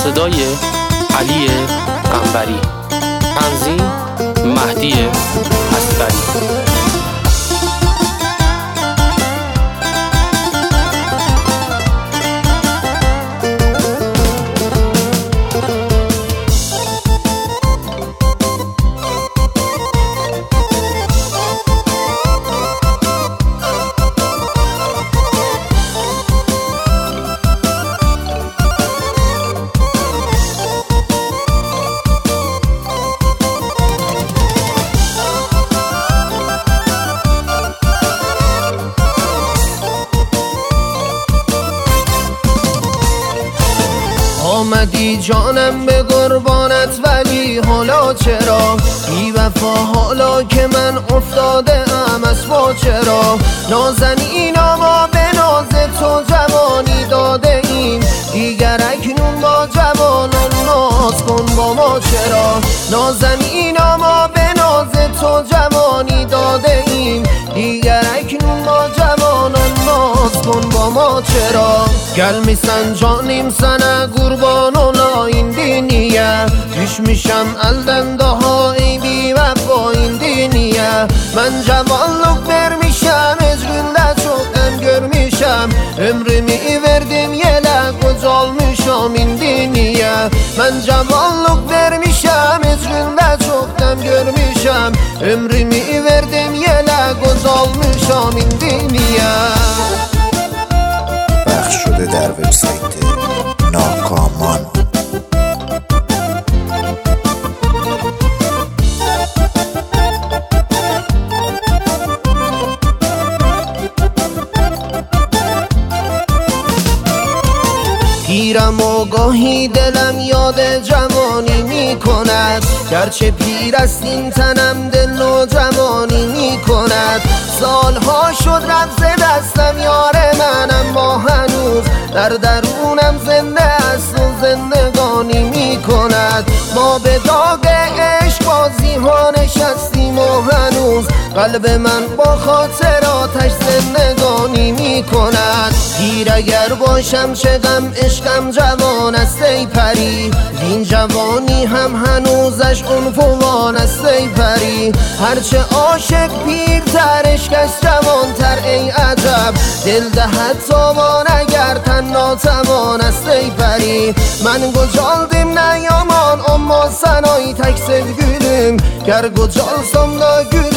صدای علی قنبری، تنظیم مهدی اصغری. آمدی جانم به قربانت، ولی حالا چرا بی وفا؟ حالا که من افتاده ام از پا چرا؟ نازنینا ما به ناز تو جوانی داده ایم، دیگر اکنون با جوانان ناز کن با ما چرا؟ نازنینا ما به ناز تو جوانی داده ایم، دیگر اکنون با جوانان ناز کن با ما چرا؟ گل میسن جانیم سنه قربان ola indi niye? Düşmüşem elden daha ey bir vefa indi niye? Ben cevallık vermişem, ezgünde çok em görmüşem, ömrümü verdim yele kocalmışam indi niye? Ben cevallık vermişem, ezgünde çok em görmüşem, ömrümü verdim yele kocalmışam indi niye? پخش شده در وبسایت ناکامان. پیرم و گاهی دلم یاد جوانی می کند، گرچه پیر است این تنم دل و جوانی می کند. سالها شد رفت دستم یار من، اما هنوز در درونم زنده است و زندگانی می کند. ما به داغ عشق بازی ها نشستیم و هنوز قلب من با خاطراتش زندگانی می کند. پیر اگر باشم چه غم، عشقم جوان است ای پری، این جوانی هم هنوزش عنفوان است ای پری. هرچه عاشق پیرتر عشق است جوانتر ای عجب، دل دهد تاوان اگر تن ناتوان است ey peri. من gocaldım ne yaman, ama sen ay tek sevgilim. Ger gocalsam da gül